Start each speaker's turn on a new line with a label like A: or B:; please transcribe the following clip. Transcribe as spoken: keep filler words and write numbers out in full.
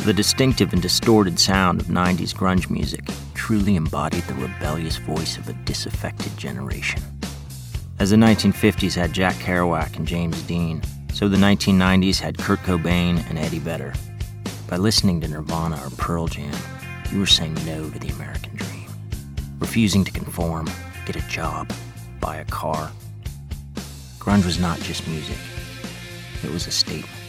A: The distinctive and distorted sound of nineties grunge music truly embodied the rebellious voice of a disaffected generation. As the nineteen fifties had Jack Kerouac and James Dean, so the nineteen nineties had Kurt Cobain and Eddie Vedder. By listening to Nirvana or Pearl Jam, you were saying no to the American dream, refusing to conform, get a job, buy a car. Grunge was not just music, it was a statement.